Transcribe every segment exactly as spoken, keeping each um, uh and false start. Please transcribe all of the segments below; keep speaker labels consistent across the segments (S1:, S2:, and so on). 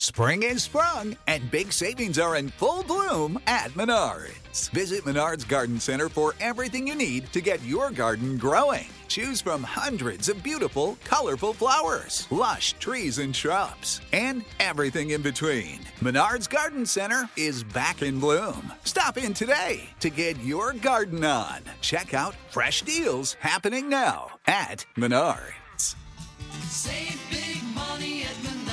S1: Spring is sprung, and big savings are in full bloom at Menards. Visit Menards Garden Center for everything you need to get your garden growing. Choose from hundreds of beautiful, colorful flowers, lush trees and shrubs, and everything in between. Menards Garden Center is back in bloom. Stop in today to get your garden on. Check out fresh deals happening now at Menards.
S2: Save big money at Menards.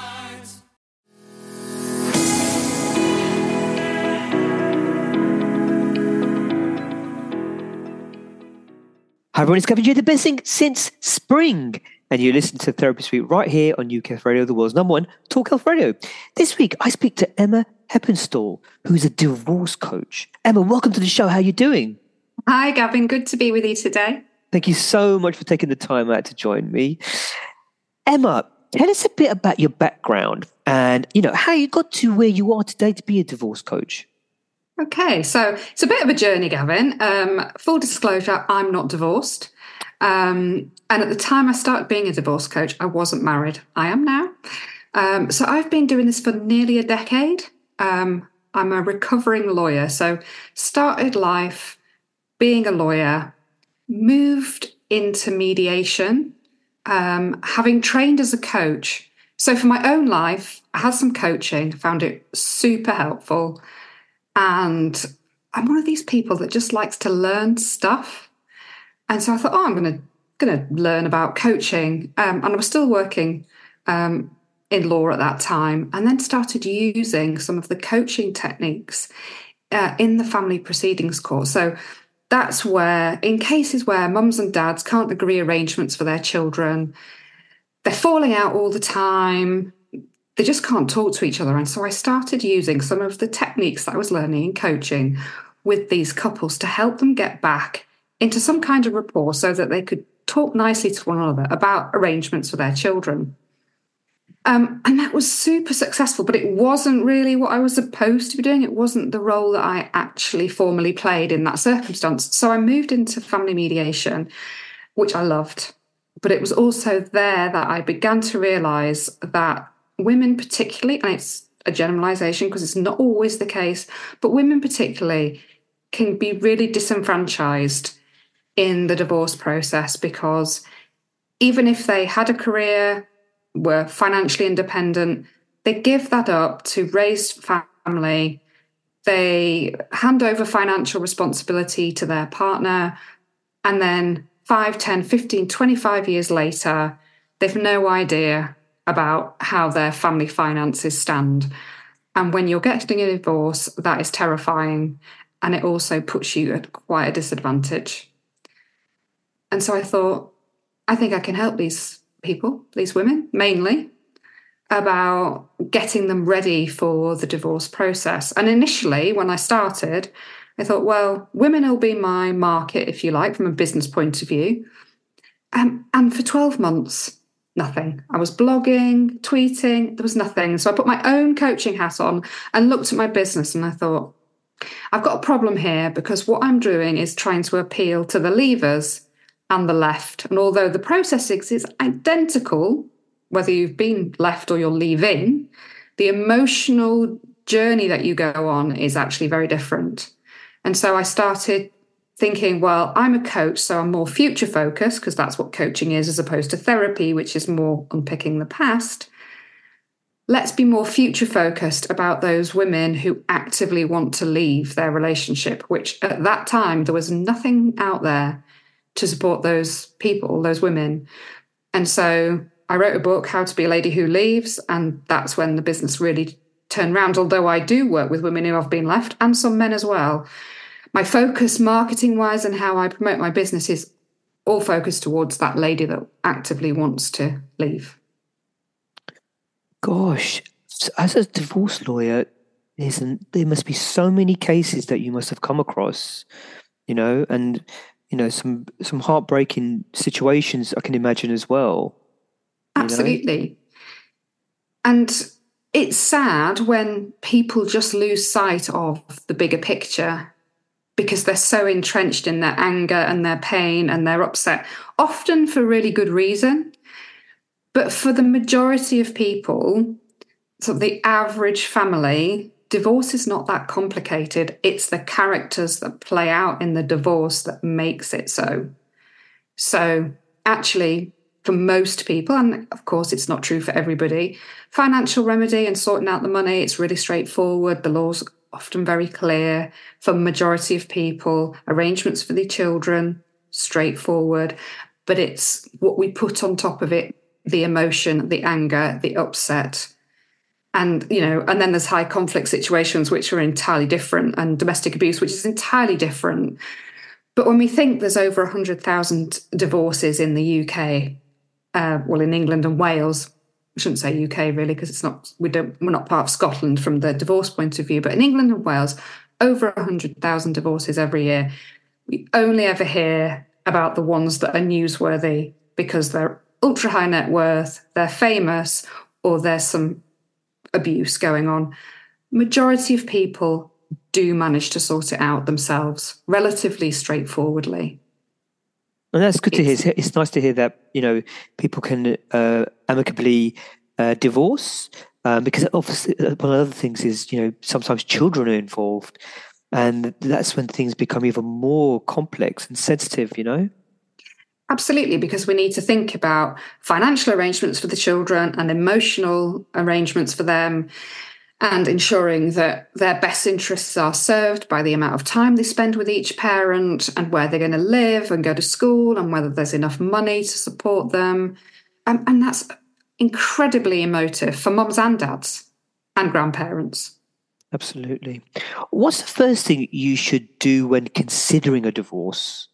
S3: Hi everyone, it's Gavin J, the best thing since spring. And you listen to Therapy Suite right here on U K Health Radio, the world's number one talk health radio. This week, I speak to Emma Heppenstall, who's a divorce coach. Emma, welcome to the show. How are you doing?
S4: Hi, Gavin. Good to be with you today.
S3: Thank you so much for taking the time out to join me. Emma, tell us a bit about your background and, you know, how you got to where you are today to be a divorce coach.
S4: Okay, so it's a bit of a journey, Gavin. Um, full disclosure, I'm not divorced. Um, and at the time I started being a divorce coach, I wasn't married. I am now. Um, so I've been doing this for nearly a decade. Um, I'm a recovering lawyer. So started life being a lawyer, moved into mediation, um, having trained as a coach. So for my own life, I had some coaching, found it super helpful. And I'm one of these people that just likes to learn stuff. And so I thought, oh, I'm going to going to learn about coaching. Um, and I was still working um, in law at that time, and then started using some of the coaching techniques uh, in the family proceedings court. So that's where, in cases where mums and dads can't agree arrangements for their children, they're falling out all the time, they just can't talk to each other. And so I started using some of the techniques that I was learning in coaching with these couples to help them get back into some kind of rapport so that they could talk nicely to one another about arrangements for their children. Um, and that was super successful, but it wasn't really what I was supposed to be doing. It wasn't the role that I actually formally played in that circumstance. So I moved into family mediation, which I loved. But it was also there that I began to realise that women particularly, and it's a generalisation because it's not always the case, but women particularly can be really disenfranchised in the divorce process because even if they had a career, were financially independent, they give that up to raise family, they hand over financial responsibility to their partner, and then five, ten, fifteen, twenty-five years later, they've no idea about how their family finances stand. And when you're getting a divorce, that is terrifying. And it also puts you at quite a disadvantage. And so I thought, I think I can help these people, these women, mainly, about getting them ready for the divorce process. And initially, when I started, I thought, well, women will be my market, if you like, from a business point of view. Um, and for twelve months, nothing. I was blogging, tweeting, there was nothing. So I put my own coaching hat on and looked at my business and I thought, I've got a problem here because what I'm doing is trying to appeal to the leavers and the left. And although the process is identical, whether you've been left or you're leaving, the emotional journey that you go on is actually very different. And so I started thinking, well, I'm a coach, so I'm more future focused because that's what coaching is as opposed to therapy, which is more unpicking the past. Let's be more future focused about those women who actively want to leave their relationship, which at that time, there was nothing out there to support those people, those women. And so I wrote a book, How to Be a Lady Who Leaves, and that's when the business really turned around, although I do work with women who have been left and some men as well. My focus marketing-wise and how I promote my business is all focused towards that lady that actively wants to leave.
S3: Gosh, as a divorce lawyer, isn't there must be so many cases that you must have come across, you know, and you know some some heartbreaking situations I can imagine as well.
S4: Absolutely. Know? And it's sad when people just lose sight of the bigger picture because they're so entrenched in their anger and their pain and their upset, often for really good reason. But for the majority of people, sort of the average family, divorce is not that complicated. It's the characters that play out in the divorce that makes it so. So actually, for most people, and of course it's not true for everybody, financial remedy and sorting out the money, it's really straightforward. The law's often very clear. For the majority of people, arrangements for the children, straightforward. But it's what we put on top of it, the emotion, the anger, the upset. And, you know, and then there's high conflict situations, which are entirely different, and domestic abuse, which is entirely different. But when we think there's over one hundred thousand divorces in the U K, uh, well, in England and Wales, I shouldn't say U K really, because it's not, we don't, we're not part of Scotland from the divorce point of view, but in England and Wales, over one hundred thousand divorces every year. We only ever hear about the ones that are newsworthy because they're ultra high net worth, they're famous, or there's some abuse going on. Majority of people do manage to sort it out themselves relatively straightforwardly.
S3: And that's good to
S4: It's-
S3: hear. It's, it's nice to hear that, you know, people can uh, amicably uh, divorce, um, because obviously one of the other things is, you know, sometimes children are involved, and that's when things become even more complex and sensitive, you know?
S4: Absolutely, because we need to think about financial arrangements for the children and emotional arrangements for them, and ensuring that their best interests are served by the amount of time they spend with each parent, and where they're going to live and go to school, and whether there's enough money to support them. Um, and that's incredibly emotive for mums and dads and grandparents.
S3: Absolutely. What's the first thing you should do when considering a divorce?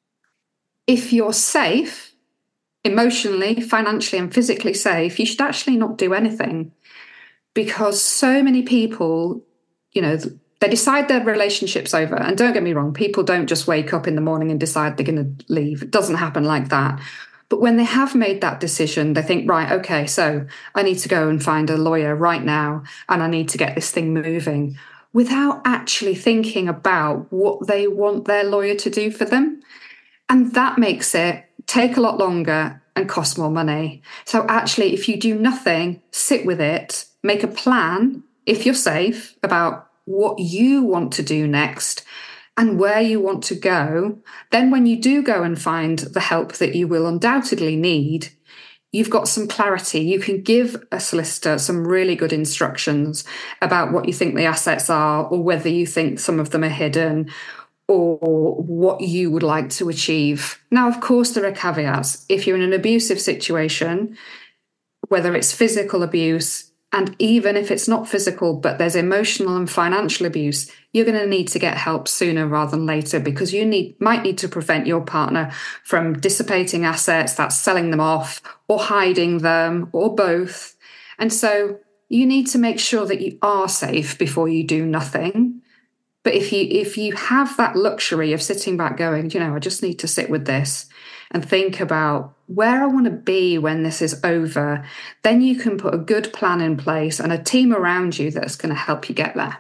S4: If you're safe, emotionally, financially, and physically safe, you should actually not do anything, because so many people, you know, they decide their relationship's over. And don't get me wrong, people don't just wake up in the morning and decide they're going to leave. It doesn't happen like that. But when they have made that decision, they think, right, okay, so I need to go and find a lawyer right now, and I need to get this thing moving, without actually thinking about what they want their lawyer to do for them. And that makes it take a lot longer and cost more money. So actually, if you do nothing, sit with it, make a plan, if you're safe, about what you want to do next and where you want to go, then when you do go and find the help that you will undoubtedly need, you've got some clarity. You can give a solicitor some really good instructions about what you think the assets are, or whether you think some of them are hidden, or what you would like to achieve. Now, of course, there are caveats. If you're in an abusive situation, whether it's physical abuse, and even if it's not physical, but there's emotional and financial abuse, you're going to need to get help sooner rather than later, because you need might need to prevent your partner from dissipating assets, that's selling them off or hiding them, or both. And so you need to make sure that you are safe before you do nothing. But if you if you have that luxury of sitting back going, you know, I just need to sit with this and think about where I want to be when this is over, then you can put a good plan in place and a team around you that's going to help you get there.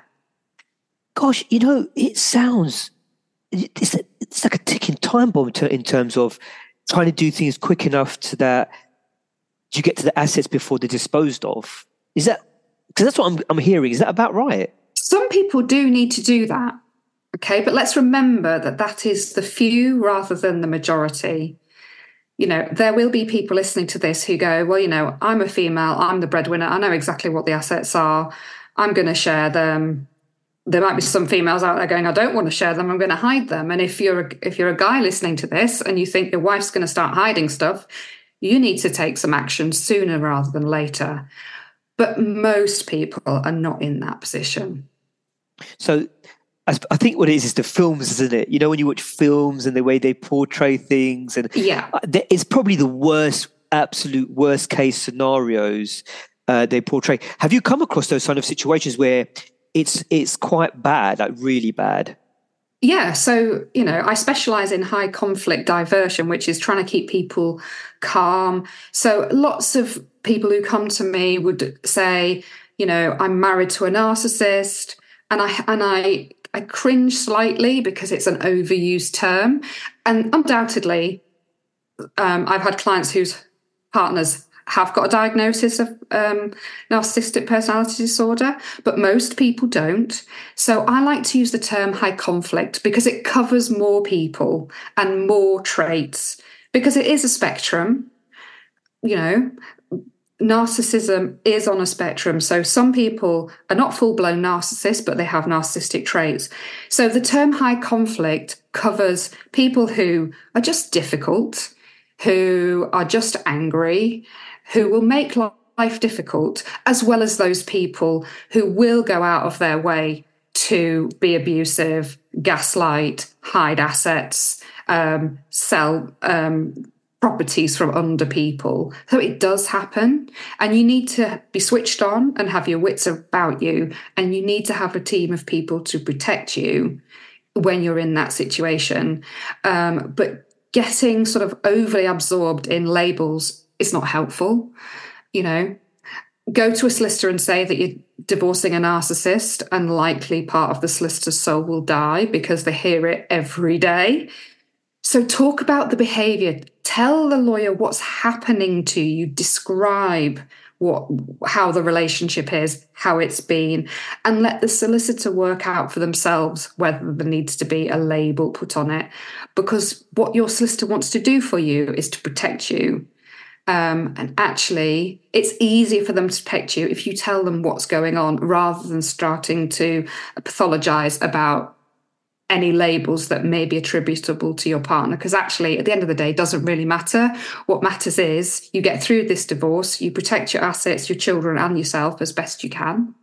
S3: Gosh, you know, it sounds, it's, it's like a ticking time bomb to, in terms of trying to do things quick enough so that you get to the assets before they're disposed of. Is that, because that's what I'm, I'm hearing. Is that about right?
S4: Some people do need to do that. Okay, but let's remember that that is the few rather than the majority. You know, there will be people listening to this who go, well, you know, I'm a female, I'm the breadwinner, I know exactly what the assets are, I'm going to share them. There might be some females out there going, I don't want to share them, I'm going to hide them. And if you're a, if you're a guy listening to this and you think your wife's going to start hiding stuff, you need to take some action sooner rather than later. But most people are not in that position.
S3: So I, I think what it is is the films, isn't it? You know, when you watch films and the way they portray things, and
S4: Yeah.
S3: it's probably the worst, absolute worst case scenarios uh, they portray. Have you come across those kind of situations where it's it's quite bad, like really bad?
S4: Yeah, so, you know, I specialize in high conflict diversion, which is trying to keep people calm. So lots of people who come to me would say, you know, I'm married to a narcissist, and I and I I cringe slightly because it's an overused term. And undoubtedly, um, I've had clients whose partners have got a diagnosis of um, narcissistic personality disorder, but most people don't. So I like to use the term high conflict because it covers more people and more traits, because it is a spectrum. You know, narcissism is on a spectrum. So some people are not full-blown narcissists, but they have narcissistic traits. So the term high conflict covers people who are just difficult, who are just angry, who will make life difficult, as well as those people who will go out of their way to be abusive, gaslight, hide assets, um, sell um, properties from under people. So it does happen. And you need to be switched on and have your wits about you. And you need to have a team of people to protect you when you're in that situation. Um, but getting sort of overly absorbed in labels is not helpful. You know, go to a solicitor and say that you're divorcing a narcissist, and likely part of the solicitor's soul will die because they hear it every day. So talk about the behaviour. Tell the lawyer what's happening to you. Describe what, how the relationship is, how it's been, and let the solicitor work out for themselves whether there needs to be a label put on it. Because what your solicitor wants to do for you is to protect you. Um, and actually, it's easier for them to protect you if you tell them what's going on rather than starting to pathologise about any labels that may be attributable to your partner. Because actually, at the end of the day, it doesn't really matter. What matters is you get through this divorce, you protect your assets, your children and yourself as best you can.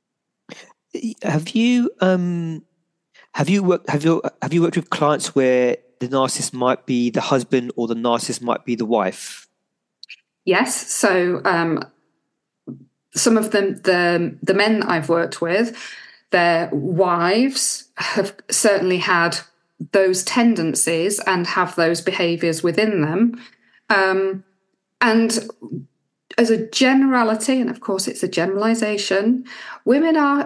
S3: Have you um, have you worked have you have you worked with clients where the narcissist might be the husband or the narcissist might be the wife?
S4: Yes. So um, some of them, the the men that I've worked with, their wives have certainly had those tendencies and have those behaviours within them. Um, and as a generality, and of course it's a generalisation, women are,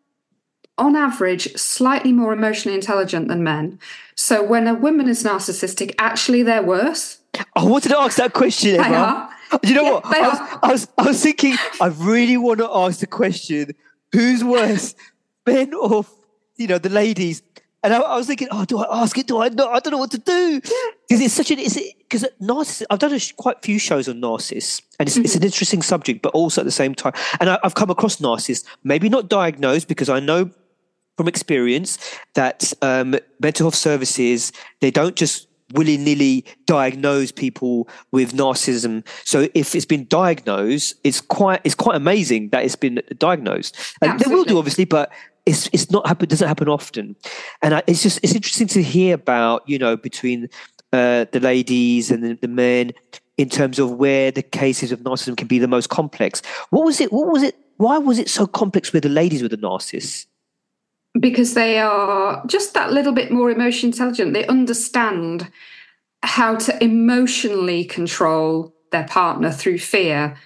S4: on average, slightly more emotionally intelligent than men. So when a woman is narcissistic, actually they're worse.
S3: I wanted to ask that question, Emma.
S4: They are.
S3: You know
S4: Yeah,
S3: what?
S4: they
S3: I was,
S4: are.
S3: I, was, I was thinking, I really want to ask the question, who's worse, men or, you know, the ladies? And I, I was thinking, oh, do I ask it? Do I not? I don't know what to do. Because it's such an, because narcissists, I've done a, quite a few shows on narcissists, and it's, mm-hmm. it's an interesting subject, but also at the same time, and I, I've come across narcissists, maybe not diagnosed, because I know from experience that um, mental health services, they don't just willy-nilly diagnose people with narcissism. So if it's been diagnosed, it's quite it's quite amazing that it's been diagnosed. And Absolutely. They will do, obviously, but it's it's not happen doesn't happen often. And I, it's just it's interesting to hear about, you know, between uh, the ladies and the, the men in terms of where the cases of narcissism can be the most complex. What was it? What was it? Why was it so complex with the ladies with the narcissists?
S4: Because they are just that little bit more emotionally intelligent. They understand how to emotionally control their partner through fear.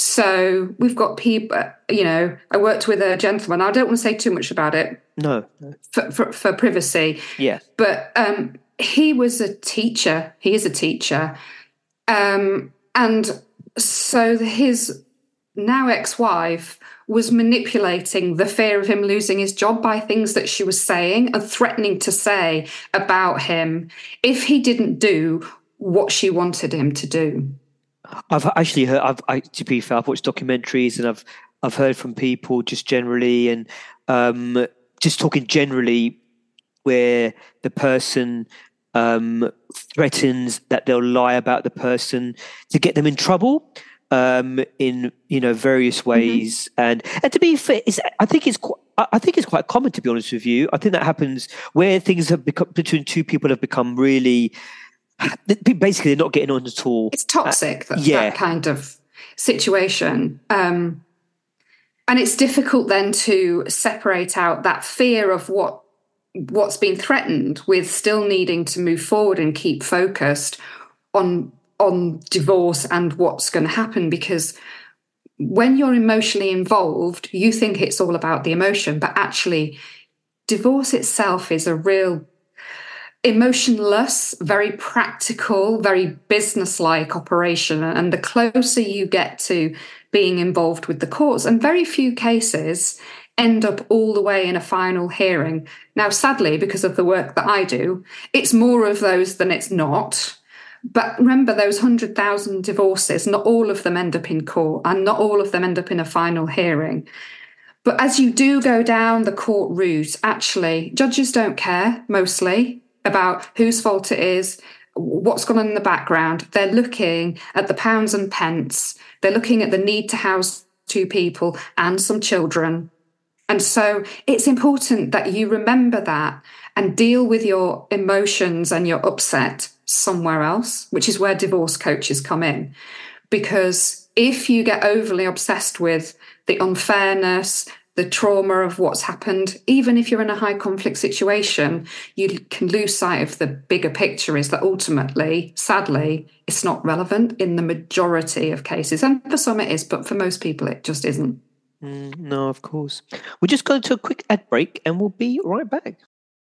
S4: So we've got people, you know, I worked with a gentleman. I don't want to say too much about it.
S3: No. no.
S4: For, for, for privacy.
S3: Yeah.
S4: But um, he was a teacher. He is a teacher. Um, and so his now ex-wife was manipulating the fear of him losing his job by things that she was saying and threatening to say about him if he didn't do what she wanted him to do.
S3: I've actually heard, I've, I, to be fair, I've watched documentaries and I've I've heard from people just generally and um, just talking generally where the person um, threatens that they'll lie about the person to get them in trouble. Um, in you know various ways, mm-hmm. and and to be fair, it's, I think it's qu- I think it's quite common, to be honest with you. I think that happens where things have become between two people have become really basically they're not getting on at all.
S4: It's toxic,
S3: uh,
S4: that,
S3: yeah.
S4: that kind of situation, um, and it's difficult then to separate out that fear of what what's been threatened with still needing to move forward and keep focused on. on divorce and what's going to happen, because when you're emotionally involved, you think it's all about the emotion, but actually divorce itself is a real, emotionless, very practical, very business-like operation. And the closer you get to being involved with the courts, and very few cases end up all the way in a final hearing. Now, sadly, because of the work that I do, it's more of those than it's not. But remember, those one hundred thousand divorces, not all of them end up in court, and not all of them end up in a final hearing. But as you do go down the court route, actually, judges don't care, mostly, about whose fault it is, what's gone on in the background. They're looking at the pounds and pence. They're looking at the need to house two people and some children. And so it's important that you remember that and deal with your emotions and your upset somewhere else, which is where divorce coaches come in. Because if you get overly obsessed with the unfairness, the trauma of what's happened, even if you're in a high conflict situation, you can lose sight of the bigger picture, is that ultimately, sadly, it's not relevant in the majority of cases. And for some it is, but for most people it just isn't.
S3: Mm, no, of course. We're just going to a quick ad break and we'll be right back.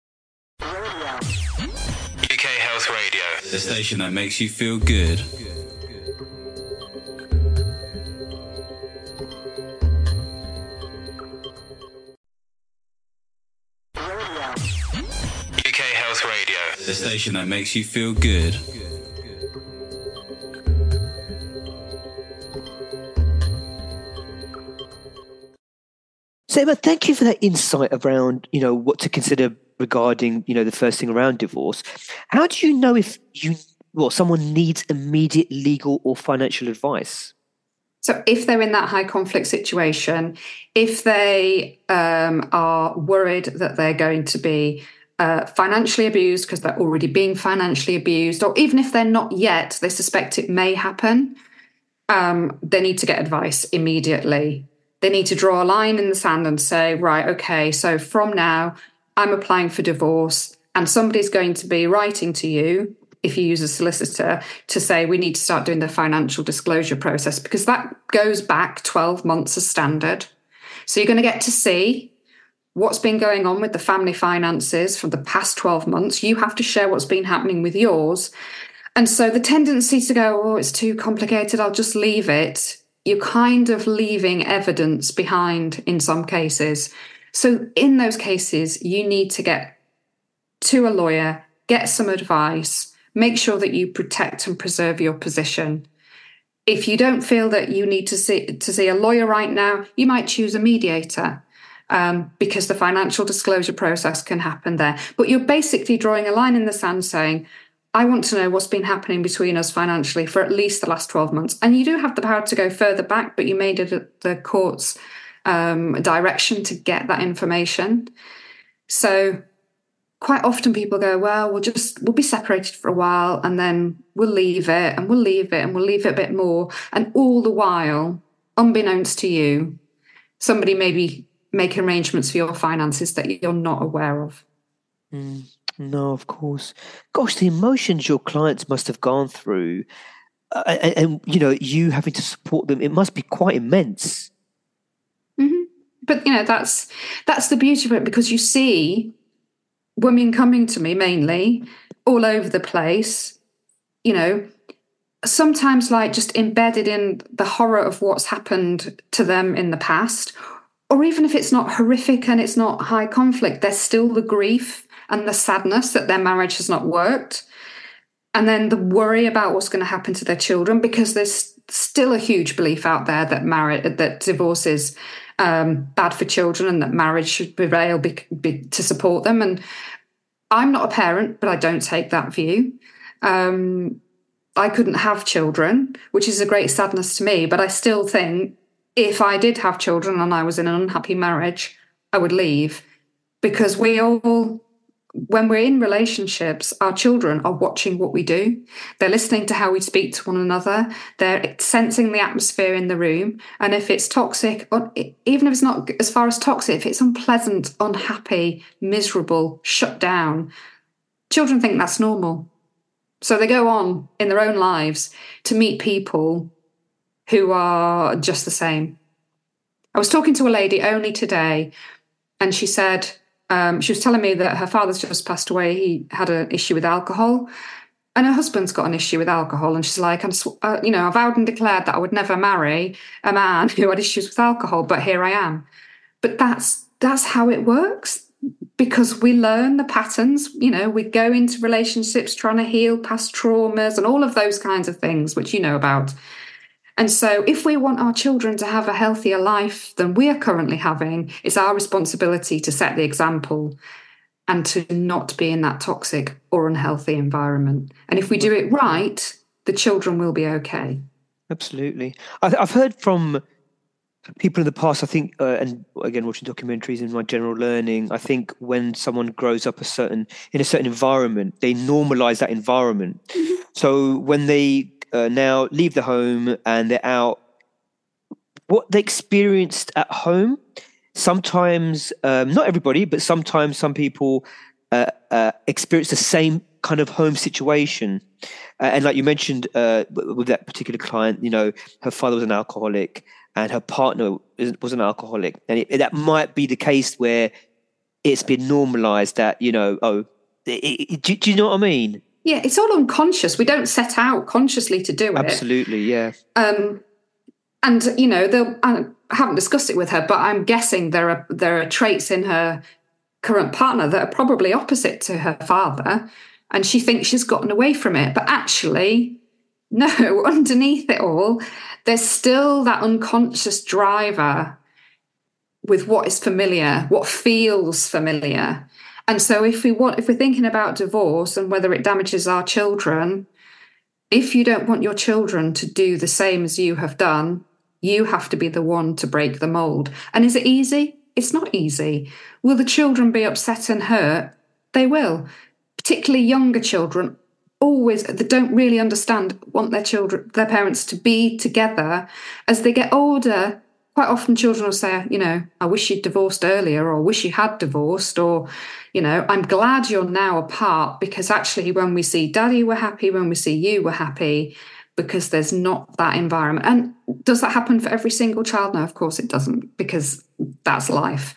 S5: U K Health Radio, the station that makes you feel good. U K Health Radio, the station that makes you feel good.
S3: So, Emma, thank you for that insight around, you know, what to consider regarding, you know, the first thing around divorce. How do you know if you, well, someone needs immediate legal or financial advice?
S4: So if they're in that high conflict situation, if they um, are worried that they're going to be uh, financially abused because they're already being financially abused, or even if they're not yet, they suspect it may happen, um, they need to get advice immediately. They need to draw a line in the sand and say, right, okay, so from now, I'm applying for divorce and somebody's going to be writing to you, if you use a solicitor, to say we need to start doing the financial disclosure process, because that goes back twelve months as standard. So you're going to get to see what's been going on with the family finances for the past twelve months. You have to share what's been happening with yours. And so the tendency to go, oh, it's too complicated, I'll just leave it. You're kind of leaving evidence behind in some cases. So in those cases, you need to get to a lawyer, get some advice, make sure that you protect and preserve your position. If you don't feel that you need to see, to see a lawyer right now, you might choose a mediator, um, because the financial disclosure process can happen there. But you're basically drawing a line in the sand saying, I want to know what's been happening between us financially for at least the last twelve months. And you do have the power to go further back, but you made it at the court's um, direction to get that information. So quite often people go, well, we'll just, we'll be separated for a while and then we'll leave it and we'll leave it and we'll leave it a bit more. And all the while, unbeknownst to you, somebody may be making arrangements for your finances that you're not aware of.
S3: Mm. No, of course. Gosh, the emotions your clients must have gone through, uh, and, and, you know, you having to support them, it must be quite immense.
S4: Mm-hmm. But, you know, that's that's the beauty of it, because you see women coming to me mainly all over the place, you know, sometimes like just embedded in the horror of what's happened to them in the past, or even if it's not horrific and it's not high conflict, there's still the grief and the sadness that their marriage has not worked. And then the worry about what's going to happen to their children, because there's still a huge belief out there that marriage, that divorce is um, bad for children and that marriage should prevail be, be, to support them. And I'm not a parent, but I don't take that view. Um, I couldn't have children, which is a great sadness to me. But I still think if I did have children and I was in an unhappy marriage, I would leave, because we all... when we're in relationships, our children are watching what we do. They're listening to how we speak to one another. They're sensing the atmosphere in the room. And if it's toxic, or even if it's not as far as toxic, if it's unpleasant, unhappy, miserable, shut down, children think that's normal. So they go on in their own lives to meet people who are just the same. I was talking to a lady only today, and she said, Um, she was telling me that her father's just passed away. He had an issue with alcohol, and her husband's got an issue with alcohol. And she's like, I'm, sw- uh, you know, I vowed and declared that I would never marry a man who had issues with alcohol, but here I am. But that's that's how it works, because we learn the patterns. You know, we go into relationships trying to heal past traumas and all of those kinds of things, which you know about. And so if we want our children to have a healthier life than we are currently having, it's our responsibility to set the example and to not be in that toxic or unhealthy environment. And if we do it right, the children will be okay.
S3: Absolutely. I, I've heard from people in the past, I think, uh, and again, watching documentaries and my general learning, I think when someone grows up a certain in a certain environment, they normalize that environment. Mm-hmm. So when they uh, now leave the home and they're out, what they experienced at home, sometimes, um, not everybody, but sometimes some people uh, uh, experience the same kind of home situation. Uh, and like you mentioned uh, with that particular client, you know, her father was an alcoholic and her partner was an alcoholic. And it, that might be the case where it's been normalized that, you know, oh, it, it, do, do you know what I mean?
S4: Yeah, it's all unconscious. We don't set out consciously to do it.
S3: Absolutely, yeah.
S4: Um, and, you know, they'll, I haven't discussed it with her, but I'm guessing there are there are traits in her current partner that are probably opposite to her father, and she thinks she's gotten away from it. But actually, no, underneath it all, there's still that unconscious driver with what is familiar, what feels familiar. And so if we want, if we're thinking about divorce and whether it damages our children, if you don't want your children to do the same as you have done, you have to be the one to break the mold. And is it easy? It's not easy. Will the children be upset and hurt? They will. Particularly younger children, always, they don't really understand, want their children, their parents to be together. As they get older, quite often children will say, you know, I wish you'd divorced earlier, or wish you had divorced, or, you know, I'm glad you're now apart, because actually when we see daddy, we're happy, when we see you, we're happy, because there's not that environment. And does that happen for every single child? No, of course it doesn't, because that's life.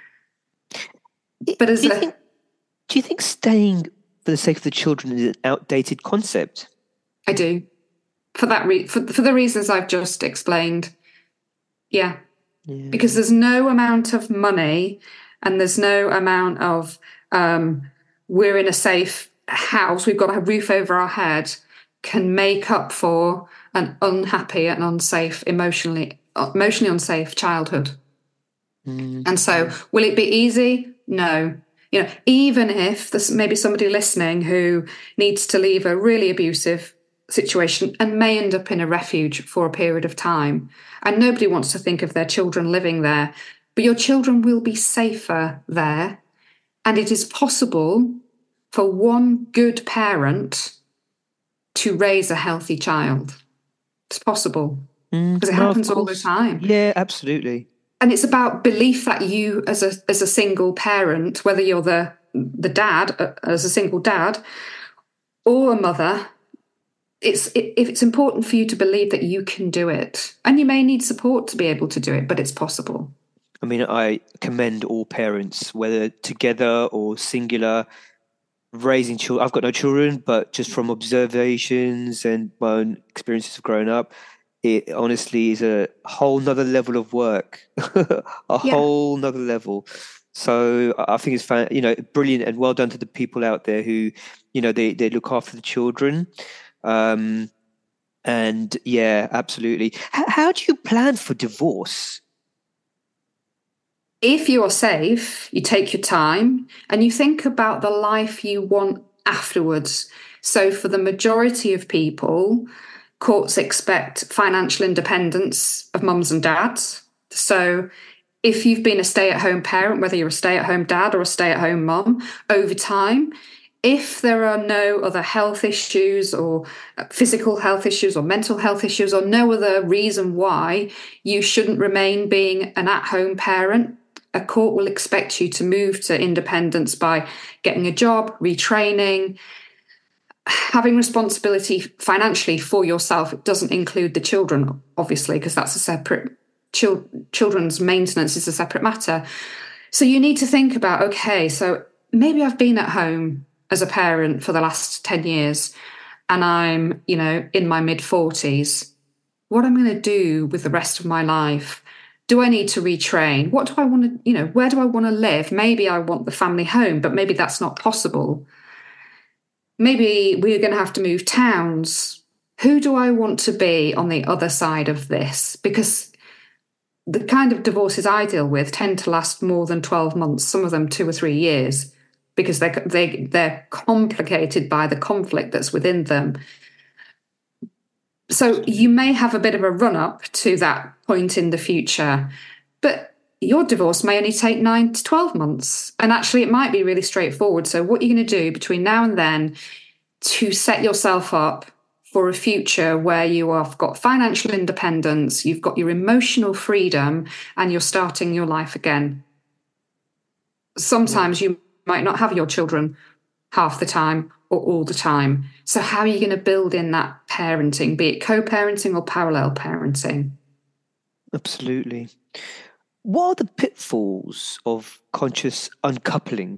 S4: But as
S3: do you,
S4: a,
S3: think, do you think staying for the sake of the children is an outdated concept?
S4: I do. For that re- for, for the reasons I've just explained. Yeah. yeah. Because there's no amount of money and there's no amount of um, we're in a safe house, we've got a roof over our head, can make up for an unhappy and unsafe, emotionally emotionally unsafe childhood. Mm. And so will it be easy? No. You know, even if there's maybe somebody listening who needs to leave a really abusive situation and may end up in a refuge for a period of time, and nobody wants to think of their children living there, but your children will be safer there. And it is possible for one good parent to raise a healthy child. It's possible because mm, it no, happens all the time.
S3: Yeah, absolutely.
S4: And it's about belief that you, as a as a single parent, whether you're the the dad, uh, as a single dad, or a mother, it's it, if it's important for you to believe that you can do it, and you may need support to be able to do it, but it's possible.
S3: I mean, I commend all parents, whether together or singular, raising children. I've got no children, but just from observations and my own experiences of growing up, it honestly is a whole nother level of work, a yeah. whole nother level. So I think it's fan, you know, brilliant and well done to the people out there who, you know, they, they look after the children. Um, and yeah, absolutely. How, how do you plan for divorce?
S4: If you are safe, you take your time and you think about the life you want afterwards. So for the majority of people, courts expect financial independence of mums and dads. So if you've been a stay-at-home parent, whether you're a stay-at-home dad or a stay-at-home mum, over time, if there are no other health issues or physical health issues or mental health issues or no other reason why you shouldn't remain being an at-home parent, a court will expect you to move to independence by getting a job, retraining, having responsibility financially for yourself. It doesn't include the children, obviously, because that's a separate, chil- children's maintenance is a separate matter. So you need to think about, okay, so maybe I've been at home as a parent for the last ten years and I'm, you know, in my mid forties. What am I going to do with the rest of my life? Do I need to retrain? What do I want to, you know, where do I want to live? Maybe I want the family home, but maybe that's not possible. Maybe we're going to have to move towns. Who do I want to be on the other side of this? Because the kind of divorces I deal with tend to last more than twelve months, some of them two or three years, because they, they, they're complicated by the conflict that's within them. So you may have a bit of a run-up to that point in the future, but your divorce may only take nine to twelve months. And actually, it might be really straightforward. So what you're going to do between now and then to set yourself up for a future where you have got financial independence, you've got your emotional freedom, and you're starting your life again. Sometimes you might not have your children half the time or all the time. So how are you going to build in that parenting, be it co-parenting or parallel parenting?
S3: Absolutely. What are the pitfalls of conscious uncoupling?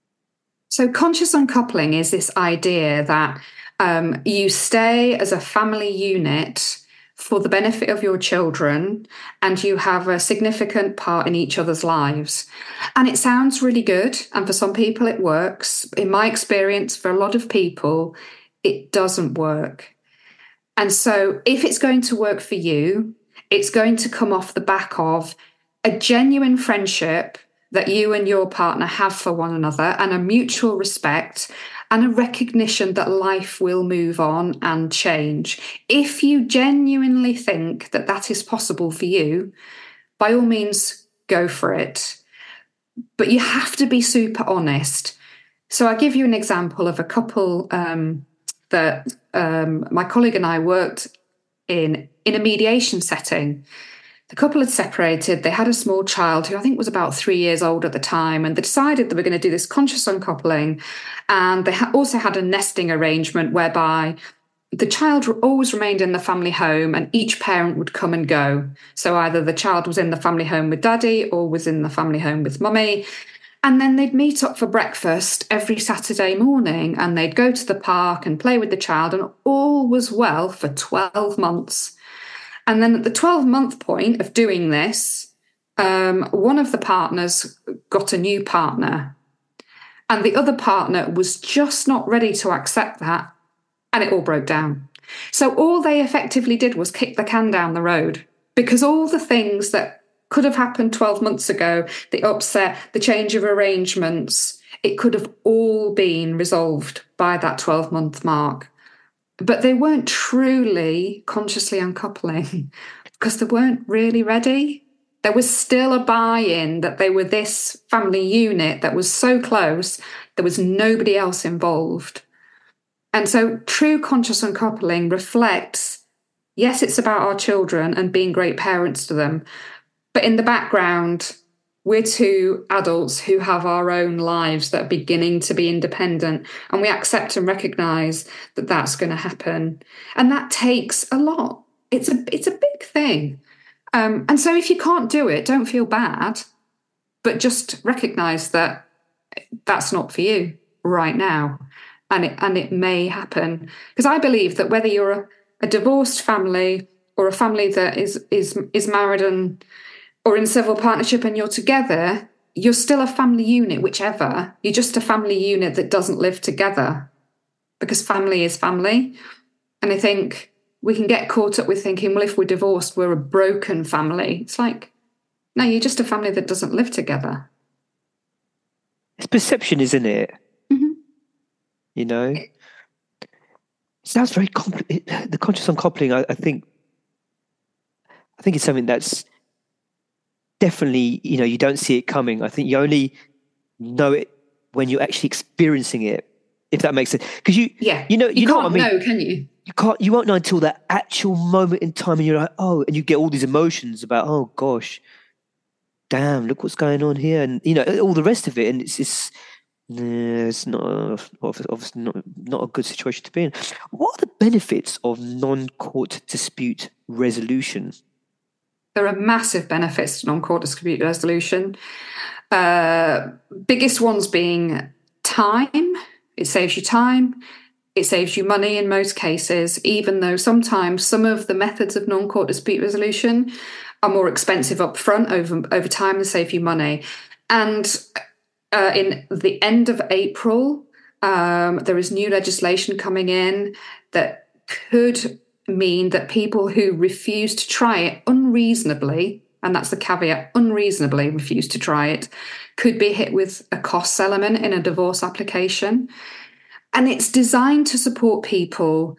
S4: So conscious uncoupling is this idea that um, you stay as a family unit for the benefit of your children and you have a significant part in each other's lives. And it sounds really good. And for some people, it works. In my experience, for a lot of people, it doesn't work. And so if it's going to work for you, it's going to come off the back of a genuine friendship that you and your partner have for one another and a mutual respect and a recognition that life will move on and change. If you genuinely think that that is possible for you, by all means, go for it. But you have to be super honest. So I'll give you an example of a couple um, that um, my colleague and I worked in, in a mediation setting. The couple had separated. They had a small child who I think was about three years old at the time, and they decided they were going to do this conscious uncoupling. And they ha- also had a nesting arrangement whereby the child always remained in the family home and each parent would come and go. So either the child was in the family home with daddy or was in the family home with mummy. And then they'd meet up for breakfast every Saturday morning and they'd go to the park and play with the child, and all was well for twelve months. And then at the twelve-month point of doing this, um, one of the partners got a new partner. And the other partner was just not ready to accept that. And it all broke down. So all they effectively did was kick the can down the road, because all the things that could have happened twelve months ago, the upset, the change of arrangements, it could have all been resolved by that twelve-month mark. But they weren't truly consciously uncoupling because they weren't really ready. There was still a buy-in that they were this family unit that was so close, there was nobody else involved. And so true conscious uncoupling reflects, yes, it's about our children and being great parents to them, but in the background, we're two adults who have our own lives that are beginning to be independent, and we accept and recognise that that's going to happen. And that takes a lot. It's a it's a big thing. Um, and so if you can't do it, don't feel bad, but just recognise that that's not for you right now. And it, and it may happen. Because I believe that whether you're a, a divorced family or a family that is is is married and or in civil partnership and you're together, you're still a family unit, whichever. You're just a family unit that doesn't live together, because family is family. And I think we can get caught up with thinking, well, if we're divorced, we're a broken family. It's like, no, you're just a family that doesn't live together.
S3: It's perception, isn't it?
S4: Mm-hmm.
S3: You know? It sounds very complicated. The conscious uncoupling, I, I think, I think it's something that's definitely, you know, you don't see it coming. I think you only know it when you're actually experiencing it, if that makes sense. Because you,
S4: yeah,
S3: you know, you,
S4: you
S3: know
S4: can't
S3: what I mean?
S4: know, can you?
S3: You can't. You won't know until that actual moment in time, and you're like, oh, and you get all these emotions about, oh gosh, damn, look what's going on here, and you know, all the rest of it, and it's it's, nah, it's not obviously not not a good situation to be in. What are the benefits of non-court dispute resolution?
S4: There are massive benefits to non-court dispute resolution. Uh, biggest ones being time. It saves you time. It saves you money in most cases, even though sometimes some of the methods of non-court dispute resolution are more expensive up front. Over, over time, they save you money. And uh, in the end of April, um, there is new legislation coming in that could mean that people who refuse to try it unreasonably, and that's the caveat, unreasonably refuse to try it, could be hit with a costs element in a divorce application. And it's designed to support people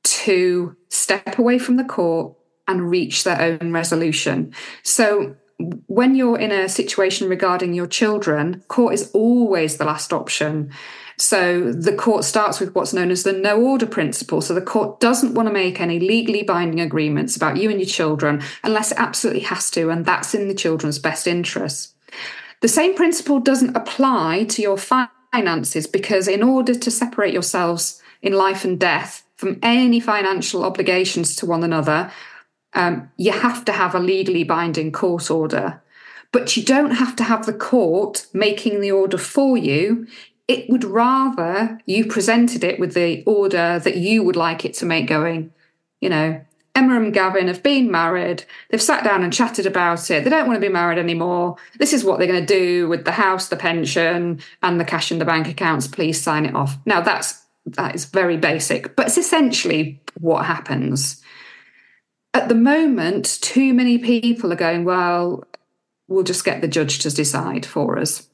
S4: to step away from the court and reach their own resolution. So when you're in a situation regarding your children, court is always the last option. So the court starts with what's known as the no order principle. So the court doesn't want to make any legally binding agreements about you and your children unless it absolutely has to, and that's in the children's best interests. The same principle doesn't apply to your finances, because in order to separate yourselves in life and death from any financial obligations to one another, um, you have to have a legally binding court order. But you don't have to have the court making the order for you. It would rather you presented it with the order that you would like it to make, going, you know, Emma and Gavin have been married. They've sat down and chatted about it. They don't want to be married anymore. This is what they're going to do with the house, the pension, and the cash in the bank accounts. Please sign it off. Now, that's that is very basic, but it's essentially what happens. At the moment, too many people are going, well, we'll just get the judge to decide for us.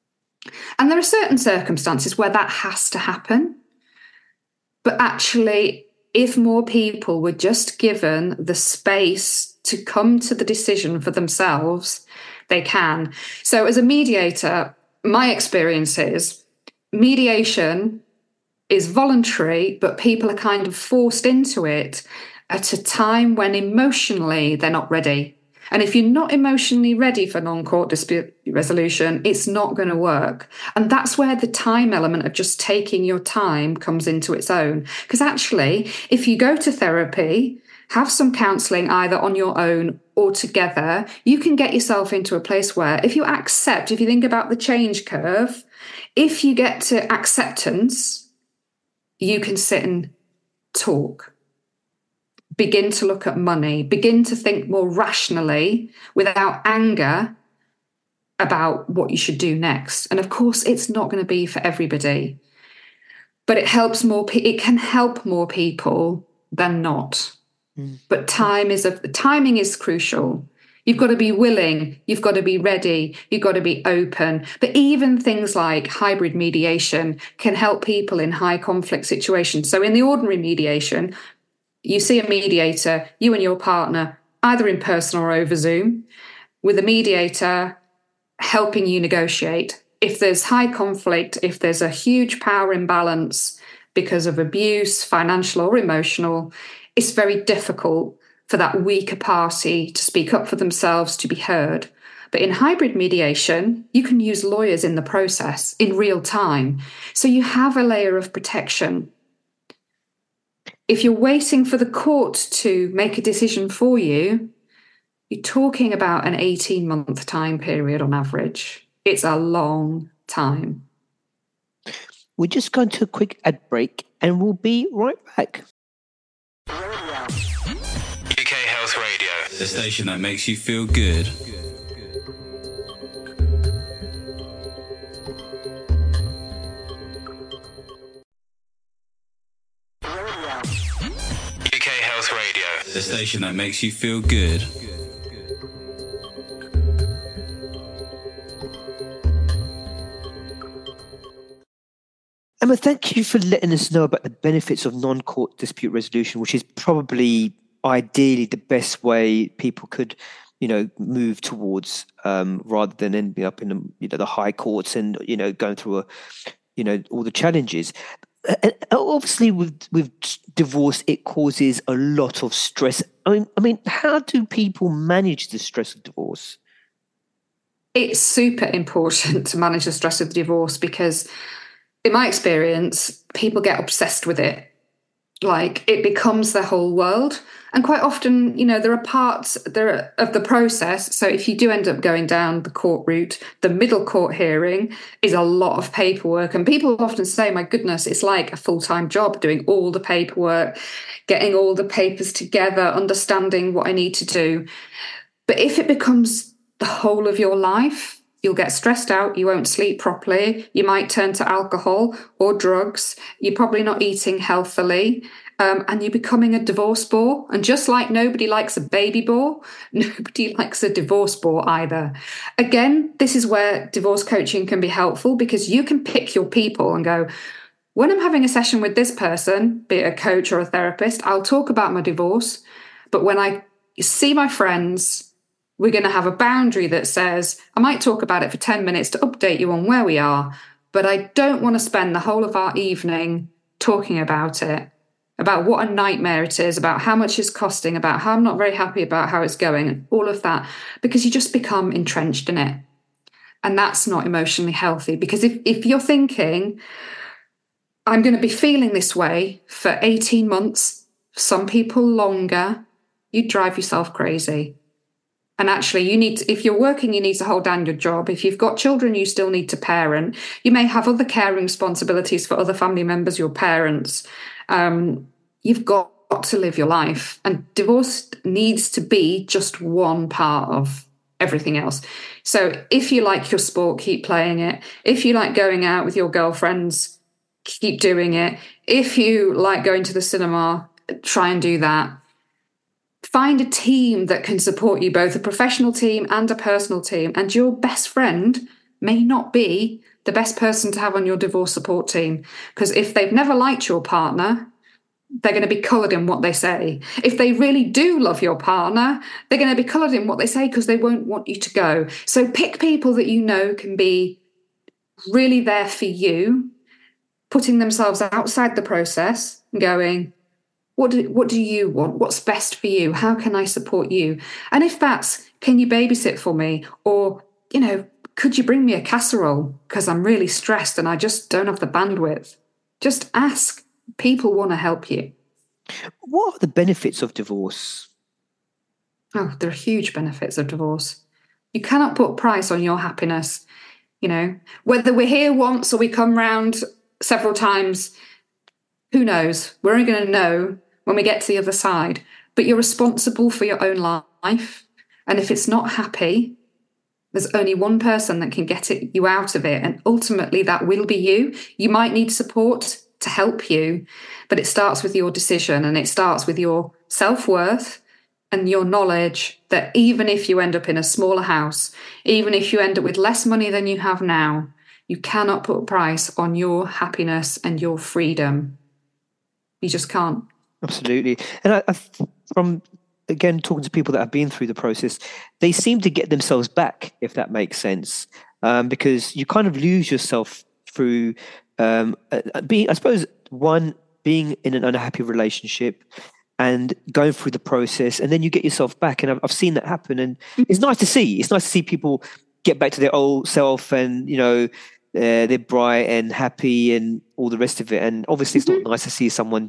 S4: And there are certain circumstances where that has to happen. But actually, if more people were just given the space to come to the decision for themselves, they can. So as a mediator, my experience is mediation is voluntary, but people are kind of forced into it at a time when emotionally they're not ready. And if you're not emotionally ready for non-court dispute resolution, it's not going to work. And that's where the time element of just taking your time comes into its own. Because actually, if you go to therapy, have some counselling either on your own or together, you can get yourself into a place where if you accept, if you think about the change curve, if you get to acceptance, you can sit and talk. Begin to look at money, begin to think more rationally without anger about what you should do next. And of course, it's not going to be for everybody, but it helps more. Pe- it can help more people than not. Mm. But time is a timing is crucial. You've got to be willing. You've got to be ready. You've got to be open. But even things like hybrid mediation can help people in high conflict situations. So in the ordinary mediation, you see a mediator, you and your partner, either in person or over Zoom, with a mediator helping you negotiate. If there's high conflict, if there's a huge power imbalance because of abuse, financial or emotional, it's very difficult for that weaker party to speak up for themselves, to be heard. But in hybrid mediation, you can use lawyers in the process in real time. So you have a layer of protection. If you're waiting for the court to make a decision for you, you're talking about an eighteen-month time period on average. It's a long time.
S3: We're just going to a quick ad break and we'll be right back.
S5: U K Health Radio, the station that makes you feel good. U K Health Radio, the station that makes you feel good.
S3: Emma, thank you for letting us know about the benefits of non-court dispute resolution, which is probably ideally the best way people could, you know, move towards, um, rather than ending up in the, you know, the high courts and, you know, going through a, you know, all the challenges. And obviously, with with divorce, it causes a lot of stress. I mean, I mean, how do people manage the stress of divorce?
S4: It's super important to manage the stress of divorce because, in my experience, people get obsessed with it. Like it becomes their whole world. And quite often, you know, there are parts there of the process. So if you do end up going down the court route, the middle court hearing is a lot of paperwork. And people often say, my goodness, it's like a full-time job doing all the paperwork, getting all the papers together, understanding what I need to do. But if it becomes the whole of your life, you'll get stressed out, you won't sleep properly, you might turn to alcohol or drugs, you're probably not eating healthily, um, and you're becoming a divorce bore. And just like nobody likes a baby bore, nobody likes a divorce bore either. Again, this is where divorce coaching can be helpful, because you can pick your people and go, when I'm having a session with this person, be it a coach or a therapist, I'll talk about my divorce. But when I see my friends, we're going to have a boundary that says, I might talk about it for ten minutes to update you on where we are, but I don't want to spend the whole of our evening talking about it, about what a nightmare it is, about how much it's costing, about how I'm not very happy about how it's going, and all of that, because you just become entrenched in it. And that's not emotionally healthy, because if, if you're thinking, I'm going to be feeling this way for eighteen months, some people longer, you drive yourself crazy. And actually, you need to, if you're working, you need to hold down your job. If you've got children, you still need to parent. You may have other caring responsibilities for other family members, your parents. Um, you've got to live your life. And divorce needs to be just one part of everything else. So if you like your sport, keep playing it. If you like going out with your girlfriends, keep doing it. If you like going to the cinema, try and do that. Find a team that can support you, both a professional team and a personal team. And your best friend may not be the best person to have on your divorce support team, because if they've never liked your partner, they're going to be coloured in what they say. If they really do love your partner, they're going to be coloured in what they say, because they won't want you to go. So pick people that you know can be really there for you, putting themselves outside the process and going, What do, what do you want? What's best for you? How can I support you? And if that's, can you babysit for me? Or, you know, could you bring me a casserole? Because I'm really stressed and I just don't have the bandwidth. Just ask. People want to help you.
S3: What are the benefits of divorce?
S4: Oh, there are huge benefits of divorce. You cannot put a price on your happiness. You know, whether we're here once or we come round several times, who knows? We're only going to know when we get to the other side. But you're responsible for your own life. And if it's not happy, there's only one person that can get it, you out of it. And ultimately, that will be you. You might need support to help you, but it starts with your decision, and it starts with your self-worth and your knowledge that even if you end up in a smaller house, even if you end up with less money than you have now, you cannot put a price on your happiness and your freedom. You just can't.
S3: Absolutely. And I, I, from, again, talking to people that have been through the process, they seem to get themselves back, if that makes sense, um, because you kind of lose yourself through um, uh, being, I suppose, one, being in an unhappy relationship and going through the process, and then you get yourself back. And I've, I've seen that happen. And it's nice to see. It's nice to see people get back to their old self and, you know, uh, they're bright and happy and all the rest of it. And obviously it's not nice to see someone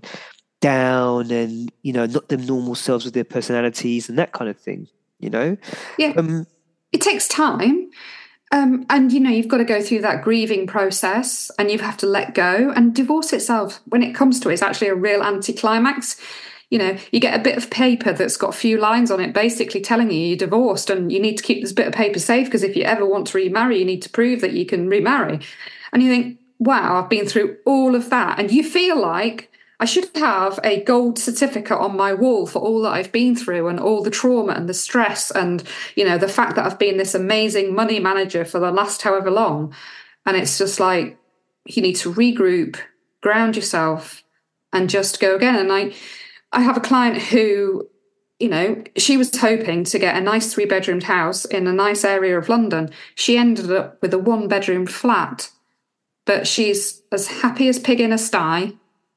S3: down and, you know, not them normal selves with their personalities and that kind of thing, you know?
S4: Yeah. Um, it takes time. Um, and, you know, you've got to go through that grieving process and you have to let go. And divorce itself, when it comes to it, is actually a real anticlimax. You know, you get a bit of paper that's got a few lines on it basically telling you you're divorced and you need to keep this bit of paper safe because if you ever want to remarry, you need to prove that you can remarry. And you think, wow, I've been through all of that. And you feel like I should have a gold certificate on my wall for all that I've been through and all the trauma and the stress and, you know, the fact that I've been this amazing money manager for the last however long. And it's just like, you need to regroup, ground yourself and just go again. And I, I have a client who, you know, she was hoping to get a nice three-bedroomed house in a nice area of London. She ended up with a one-bedroom flat, but she's as happy as pig in a sty.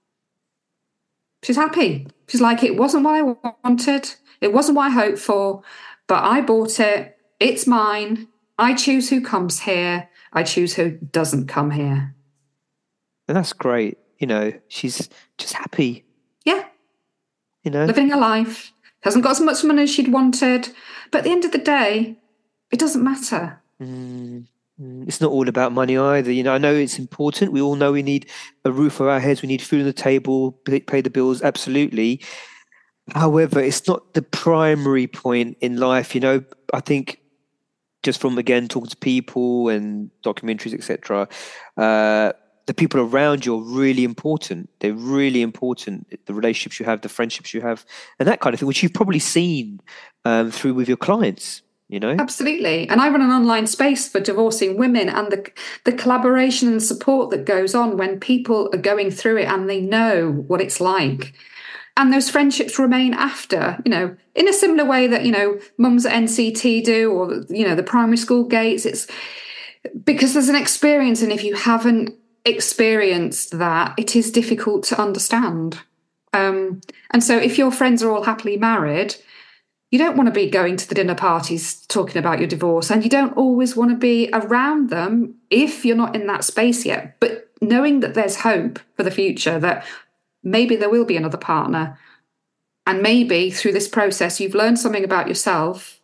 S4: She's happy. She's like, it wasn't what I wanted. It wasn't what I hoped for, but I bought it. It's mine. I choose who comes here. I choose who doesn't come here.
S3: And that's great. You know, she's just happy.
S4: Yeah.
S3: You know,
S4: Living a life, hasn't got as much money as she'd wanted. But at the end of the day, it doesn't matter.
S3: Mm, mm, it's not all about money either. You know, I know it's important. We all know we need a roof over our heads. We need food on the table, pay pay the bills. Absolutely. However, it's not the primary point in life. You know, I think just from, again, talking to people and documentaries, et cetera, uh, the people around you are really important. They're really important. The relationships you have, the friendships you have, and that kind of thing, which you've probably seen um, through with your clients. You know?
S4: Absolutely. And I run an online space for divorcing women, and the the collaboration and support that goes on when people are going through it and they know what it's like. And those friendships remain after, you know, in a similar way that, you know, mums at N C T do, or, you know, the primary school gates. It's because there's an experience. And if you haven't experienced that, it is difficult to understand. Um, and so if your friends are all happily married, you don't want to be going to the dinner parties talking about your divorce, and you don't always want to be around them if you're not in that space yet. But knowing that there's hope for the future, that maybe there will be another partner, and maybe through this process you've learned something about yourself,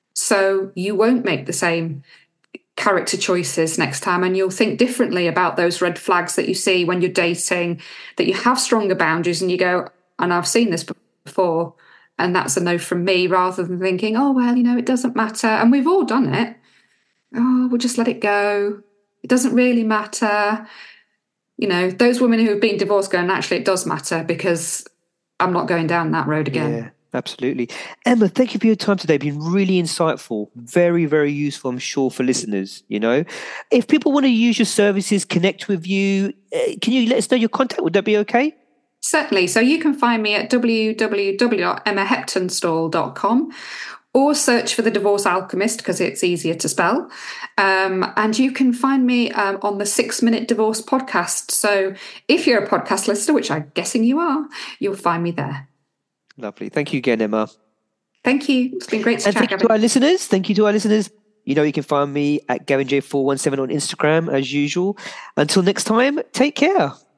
S4: so you won't make the same character choices next time, and you'll think differently about those red flags that you see when you're dating, that you have stronger boundaries and you go, and I've seen this before, and that's a no from me, rather than thinking, oh, well, you know, it doesn't matter. And we've all done it. Oh, we'll just let it go. It doesn't really matter. You know, those women who have been divorced going, actually, it does matter, because I'm not going down that road again.
S3: Yeah, absolutely. Emma, thank you for your time today. It's been really insightful, very, very useful, I'm sure, for listeners. You know, if people want to use your services, connect with you, uh, can you let us know your contact? Would that be okay?
S4: Certainly. So you can find me at w w w dot emma heptonstall dot com, or search for The Divorce Alchemist, because it's easier to spell. Um, and you can find me um, on the Six Minute Divorce podcast. So if you're a podcast listener, which I'm guessing you are, you'll find me there.
S3: Lovely. Thank you again, Emma.
S4: Thank you. It's been great to
S3: and
S4: chat,
S3: thank you
S4: Gavin.
S3: to our listeners. Thank you to our listeners. You know, you can find me at Gavin J four one seven on Instagram, as usual. Until next time, take care.